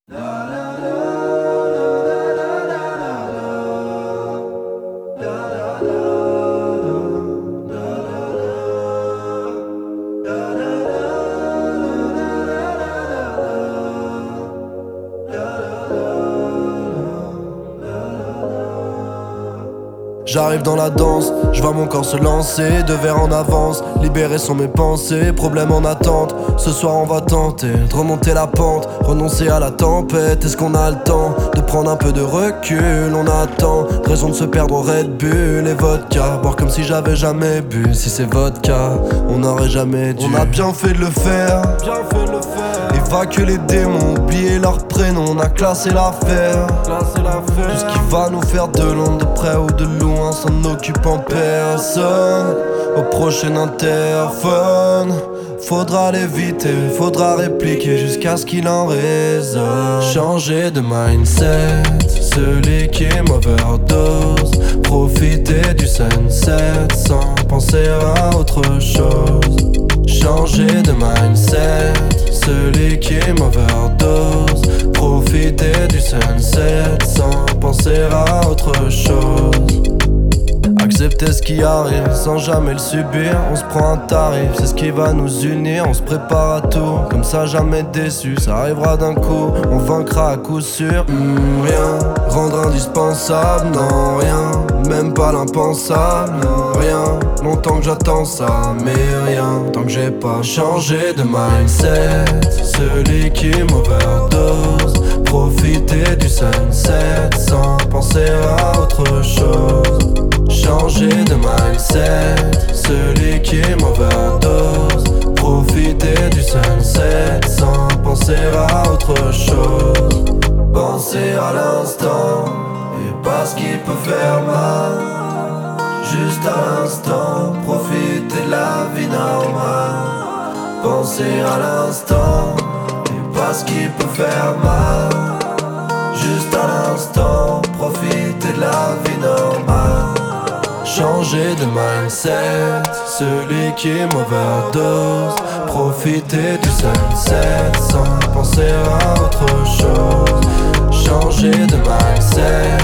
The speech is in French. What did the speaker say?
J'arrive dans la danse, je vois mon corps se lancer, 2 verres en avance, libérés sont mes pensées, problème en attente. Ce soir on va tenter de remonter la pente, renoncer à la tempête. Est-ce qu'on a le temps de prendre un peu de recul? On attend, raison de se perdre au Red Bull et vodka, boire comme si j'avais jamais bu. Si c'est vodka, on n'aurait jamais dû. On a bien fait de le faire, évacuer les démons, oublier leur prénom. On a classé l'affaire, tout ce qui va nous faire de l'ombre, de près ou de loin, s'en occupe en personne. Au prochain interphone, faudra l'éviter, faudra répliquer jusqu'à ce qu'il en résonne. Changer de mindset, celui qui m'overdose, profiter du sunset sans penser à autre chose. Changer de mindset, celui qui m'overdose, profiter du sunset sans penser à autre chose. Accepter ce qui arrive sans jamais le subir. On se prend un tarif, c'est ce qui va nous unir. On se prépare à tout, comme ça jamais déçu. Ça arrivera d'un coup, on vaincra à coup sûr. Rien, rendre indispensable, non rien. Même pas l'impensable, rien. Longtemps que j'attends ça, mais rien. Tant que j'ai pas changé de mindset, celui qui m'overdose, profiter du sunset sans penser à autre chose. Changer de mindset, celui qui m'overdose, profiter du sunset sans penser à autre chose. Penser à l'instant et pas ce qui peut faire mal. Juste à l'instant, profiter de la vie normale. Penser à l'instant et pas ce qui peut faire mal. Juste à l'instant, profiter de la vie normale. Changer de mindset, celui qui m'overdose, profiter du sunset sans penser à autre chose. Changer de mindset,